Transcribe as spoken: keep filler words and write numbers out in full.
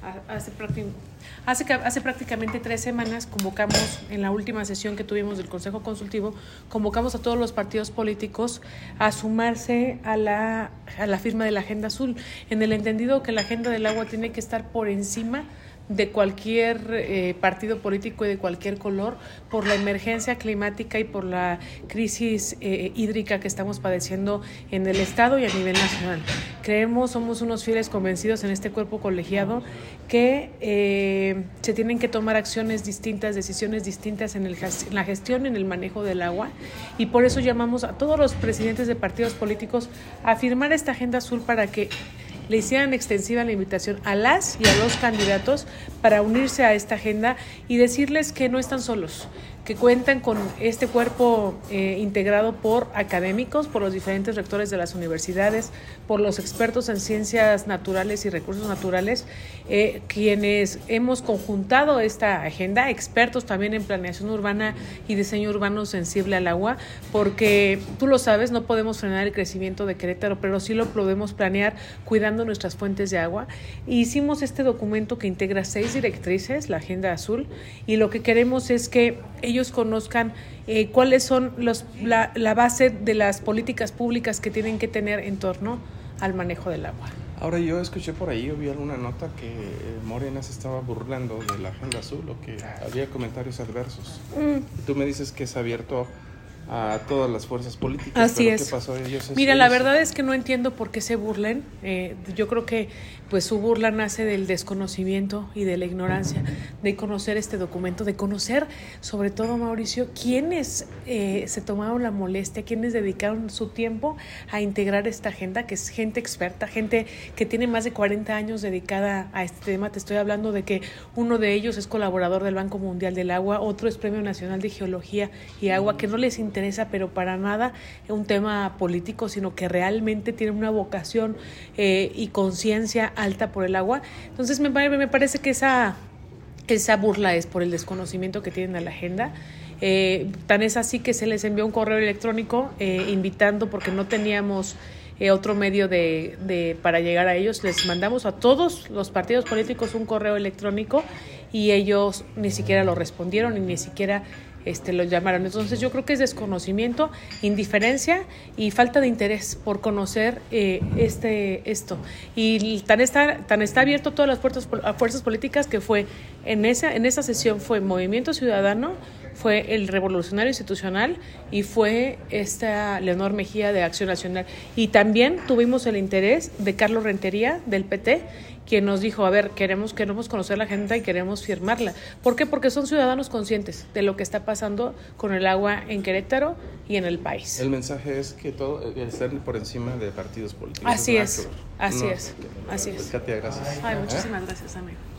hace, hace, hace prácticamente tres semanas convocamos, en la última sesión que tuvimos del Consejo Consultivo, convocamos a todos los partidos políticos a sumarse a la, a la firma de la Agenda Azul, en el entendido que la Agenda del Agua tiene que estar por encima de cualquier eh, partido político y de cualquier color, por la emergencia climática y por la crisis eh, hídrica que estamos padeciendo en el Estado y a nivel nacional. Creemos, somos unos fieles convencidos en este cuerpo colegiado que eh, se tienen que tomar acciones distintas, decisiones distintas en, el, en la gestión, en el manejo del agua, y por eso llamamos a todos los presidentes de partidos políticos a firmar esta Agenda Azul para que le hicieran extensiva la invitación a las y a los candidatos para unirse a esta agenda y decirles que no están solos, que cuentan con este cuerpo eh, integrado por académicos, por los diferentes rectores de las universidades, por los expertos en ciencias naturales y recursos naturales, eh, quienes hemos conjuntado esta agenda, expertos también en planeación urbana y diseño urbano sensible al agua, porque tú lo sabes, no podemos frenar el crecimiento de Querétaro, pero sí lo podemos planear cuidando nuestras fuentes de agua. E hicimos este documento que integra seis directrices, la Agenda Azul, y lo que queremos es que ellos conozcan eh, cuáles son los, la, la base de las políticas públicas que tienen que tener en torno al manejo del agua. Ahora, yo escuché por ahí, yo vi alguna nota que Morena se estaba burlando de la Agenda Azul o que había comentarios adversos. Mm. Y tú me dices que es abierto a todas las fuerzas políticas. Así ¿Pero es. qué pasó? Ellos Mira, la verdad es que no entiendo por qué se burlen. Eh, yo creo que pues su burla nace del desconocimiento y de la ignorancia de conocer este documento, de conocer, sobre todo, Mauricio, quiénes eh, se tomaron la molestia, quiénes dedicaron su tiempo a integrar esta agenda, que es gente experta, gente que tiene más de cuarenta años dedicada a este tema. Te estoy hablando de que uno de ellos es colaborador del Banco Mundial del Agua, otro es Premio Nacional de Geología y Agua, que no les interesa, pero para nada un tema político, sino que realmente tienen una vocación eh, y conciencia alta por el agua. Entonces me, me parece que esa, esa burla es por el desconocimiento que tienen a la agenda. Eh, tan es así que se les envió un correo electrónico eh, invitando, porque no teníamos eh, otro medio de, de para llegar a ellos. Les mandamos a todos los partidos políticos un correo electrónico y ellos ni siquiera lo respondieron y ni siquiera Este, lo llamaron. Entonces yo creo que es desconocimiento, indiferencia y falta de interés por conocer eh, este esto. Y tan está, tan está abierto a todas las fuerzas, a fuerzas políticas que fue en esa, en esa sesión fue Movimiento Ciudadano, fue el Revolucionario Institucional y fue esta Leonor Mejía de Acción Nacional. Y también tuvimos el interés de Carlos Rentería del P T, quien nos dijo, a ver, queremos, queremos conocer la agenda y queremos firmarla. ¿Por qué? Porque son ciudadanos conscientes de lo que está pasando con el agua en Querétaro y en el país. El mensaje es que todo está por encima de partidos políticos. Así es, así no, es, así es. Katia, gracias. Ay, muchísimas ¿Eh? gracias, amigo.